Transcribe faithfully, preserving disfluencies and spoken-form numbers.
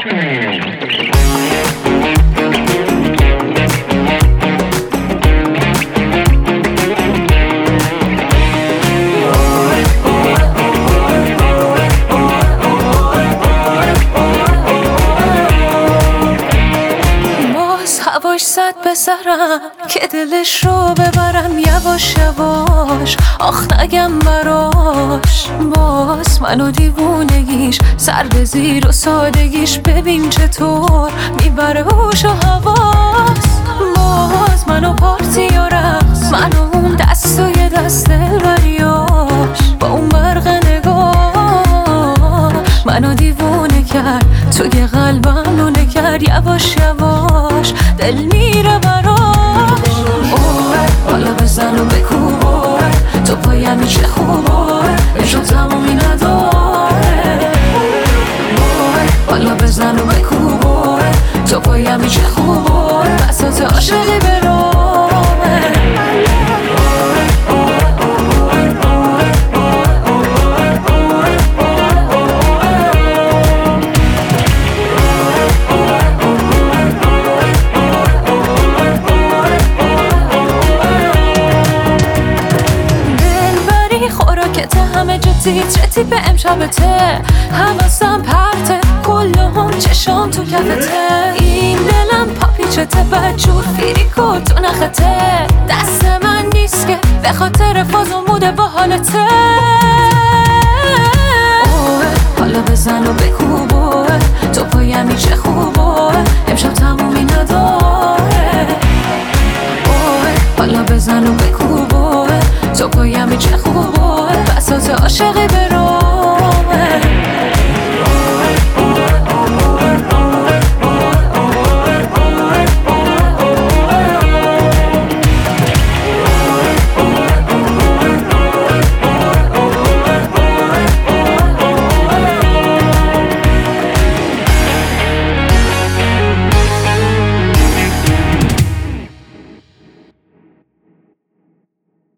هواش زد به سرم که دلش رو ببرم یواش یواش، آخ نگم براش. باز منو دیوونگیش سر به زیر و سادگیش، ببین چطور میبره هوش و حواس. باز منو پارتی و رقص، منو اون دستای دست دلبریاش، با اون برق نگاه منو دیوونه کرد، توی قلبم لونه کرد. یواش یواش دل میره براش. اوه بالا بزن و بکوبار، تو پایمی چه خوبار، نشون تمومی نداره. اوه بالا بزن و بکوبار، تو پایمی چه خوبار، بساط عاشقی برامه. خوراکته همه جا تیترتی به امشبته، حواسم پرته کلهم چشام تو کفته. این دلم پاپیچته بدجور فیریکو تو نخته، دست من نیست که به خاطر فاز و موده با حالته. اوه حالا بزن و بکوبه،